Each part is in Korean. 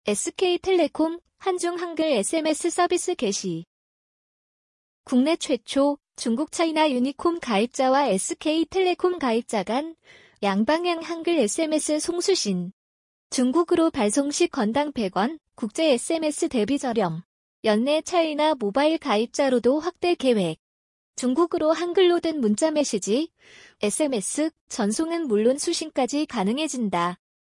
SK텔레콤 한중 한글 SMS 서비스 개시. 국내 최초 중국 차이나 유니콤 가입자와 SK텔레콤 가입자 간 양방향 한글 SMS 송수신. 중국으로 발송 시 건당 100원, 국제 SMS 대비 저렴. 연내 차이나 모바일 가입자로도 확대 계획. 중국으로 한글로 된 문자 메시지, SMS, 전송은 물론 수신까지 가능해진다.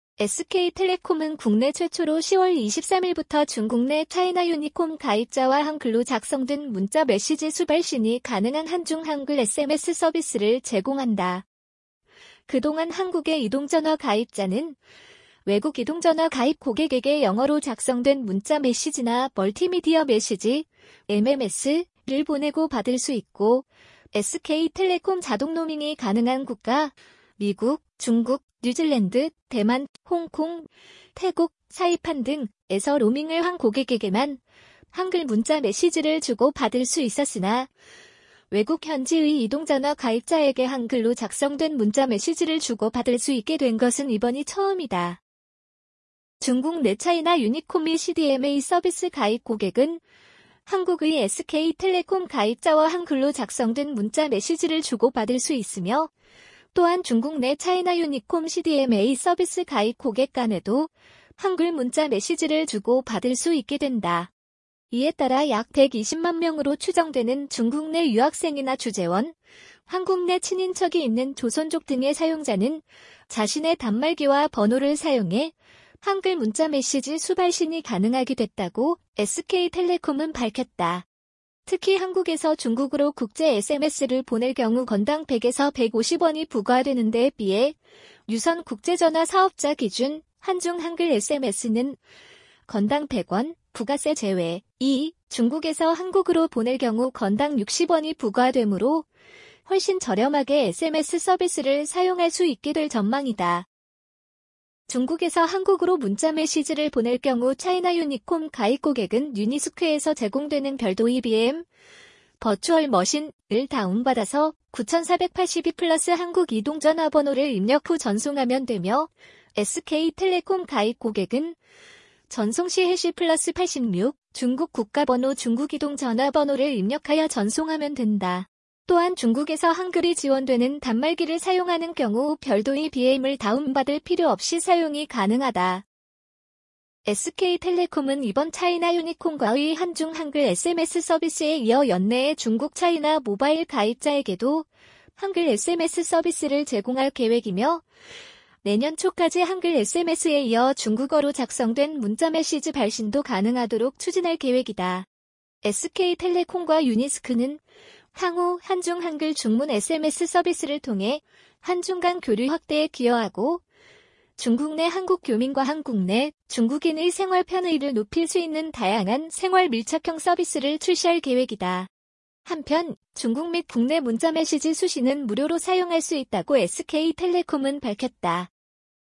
SK텔레콤은 국내 최초로 10월 23일부터 중국 내 차이나 유니콤 가입자와 한글로 작성된 문자 메시지 수발신이 가능한 한중 한글 SMS 서비스를 제공한다. 그동안 한국의 이동전화 가입자는 외국 이동전화 가입 고객에게 영어로 작성된 문자 메시지나 멀티미디어 메시지, MMS를 보내고 받을 수 있고, SK텔레콤 자동 로밍이 가능한 국가, 미국, 중국, 뉴질랜드, 대만, 홍콩, 태국, 사이판 등에서 로밍을 한 고객에게만 한글 문자 메시지를 주고 받을 수 있었으나 외국 현지의 이동전화 가입자에게 한글로 작성된 문자 메시지를 주고 받을 수 있게 된 것은 이번이 처음이다. 중국 내 차이나 유니콤 및 CDMA 서비스 가입 고객은 한국의 SK텔레콤 가입자와 한글로 작성된 문자 메시지를 주고 받을 수 있으며 또한 중국 내 차이나 유니콤 CDMA 서비스 가입 고객 간에도 한글 문자 메시지를 주고 받을 수 있게 된다. 이에 따라 약 120만 명으로 추정되는 중국 내 유학생이나 주재원, 한국 내 친인척이 있는 조선족 등의 사용자는 자신의 단말기와 번호를 사용해 한글 문자 메시지 수발신이 가능하게 됐다고 SK텔레콤은 밝혔다. 특히 한국에서 중국으로 국제 SMS를 보낼 경우 건당 100에서 150원이 부과되는 데에 비해 유선 국제전화 사업자 기준 한중 한글 SMS는 건당 100원, 부가세 제외, 2. 중국에서 한국으로 보낼 경우 건당 60원이 부과되므로 훨씬 저렴하게 SMS 서비스를 사용할 수 있게 될 전망이다. 중국에서 한국으로 문자 메시지를 보낼 경우 차이나 유니콤 가입 고객은 유니스크에서 제공되는 별도의 BM, 버추얼 머신을 다운받아서 9482 플러스 한국 이동전화번호를 입력 후 전송하면 되며 SK텔레콤 가입 고객은 전송 시 해시 플러스 86 중국 국가번호 중국 이동전화번호를 입력하여 전송하면 된다. 또한 중국에서 한글이 지원되는 단말기를 사용하는 경우 별도의 BM을 다운받을 필요 없이 사용이 가능하다. SK텔레콤은 이번 차이나 유니콤과의 한중 한글 SMS 서비스에 이어 연내에 중국 차이나 모바일 가입자에게도 한글 SMS 서비스를 제공할 계획이며 내년 초까지 한글 SMS에 이어 중국어로 작성된 문자 메시지 발신도 가능하도록 추진할 계획이다. SK텔레콤과 유니스크는 향후 한중 한글 중문 SMS 서비스를 통해 한중 간 교류 확대에 기여하고 중국 내 한국 교민과 한국 내 중국인의 생활 편의를 높일 수 있는 다양한 생활 밀착형 서비스를 출시할 계획이다. 한편 중국 및 국내 문자 메시지 수신은 무료로 사용할 수 있다고 SK텔레콤은 밝혔다.